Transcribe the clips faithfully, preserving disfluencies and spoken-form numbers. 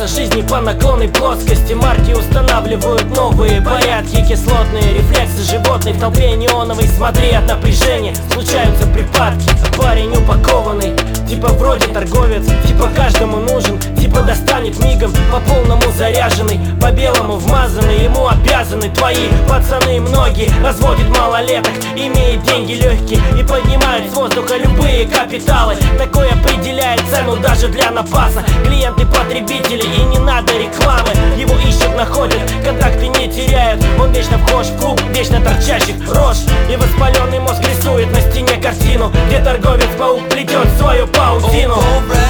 Колеса жизни по наклонной плоскости. Марки устанавливают новые порядки. Кислотные рефлексы животных в толпе неоновой. Смотри, от напряжения случаются припадки. Парень упакованный, типа вроде торговец, типа каждому нужен, типа достанет мигом, по полному заряженный, по белому вмазанный. Ему обязаны твои пацаны многие. Разводит малолеток, имеет деньги легкие и поднимает с воздуха любые капиталы. Такой определяет цену даже для напаса. Клиенты потребители и не надо рекламы. Его ищут, находят, контакты не теряют. Он вечно вхож в клуб вечно торчащих рож. И воспаленный мозг рисует на стене картину, где торговец-паук плетет свою паутину.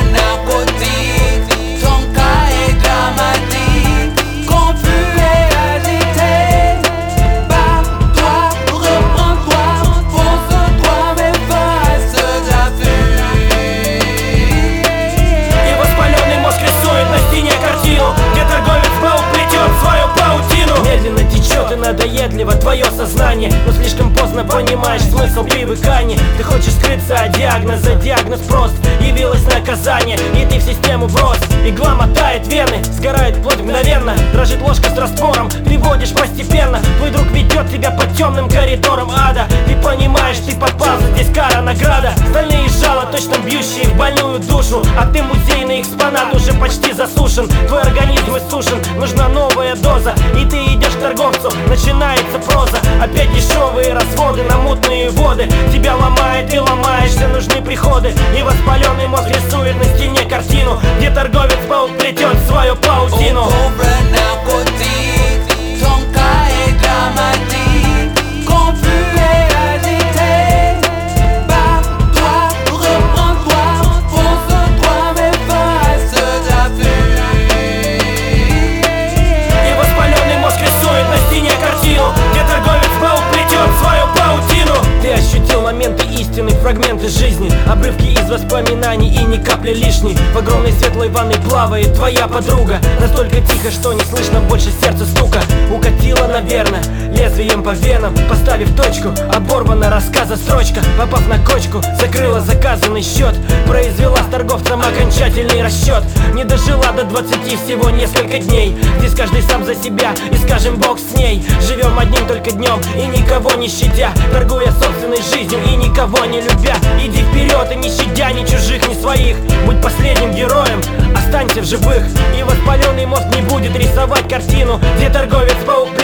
Надоедливо твое сознание, но слишком поздно понимаешь смысл привыкания. Ты хочешь скрыться от диагноза, диагноз прост. Явилось наказание, и ты в систему врос. Игла мотает вены, сгорает плоть мгновенно. Дрожит ложка с раствором, приводишь постепенно. Твой друг ведет тебя по темным коридорам ада. Ты понимаешь, ты попался, здесь кара, награда. Стальные жало, точно бьющие в больную душу. А ты музейный экспонат, уже почти засушен. Твой организм иссушен, нужна новая доза. И ты идешь к торговцу, начинается проза. Опять дешевые разводы на мутные воды. Тебя ломает и ломаешься, нужны приходы. И воспаленный мозг рисует на стене картину, где торговец-паук плетет свою паутину. Моменты истины, фрагменты жизни, обрывки из воспоминаний и ни капли лишней. В огромной светлой ванной плавает твоя подруга. Настолько тихо, что не слышно больше сердца стука. Укатила, наверное, лезвием по венам, поставив точку, оборвана рассказа строчка. Попав на кочку, закрыла заказанный счет. Произвела с торговцем окончательный расчет. Не дожила до двадцати, всего несколько дней. Здесь каждый сам за себя, и скажем бог с ней. Живем одним только днем и никого не щадя, торгуя собственной жизнью и никого не любя. Иди вперед и не щадя ни чужих, ни своих. Будь последним героем, останься в живых. И воспаленный мозг не будет рисовать картину, где торговец-паук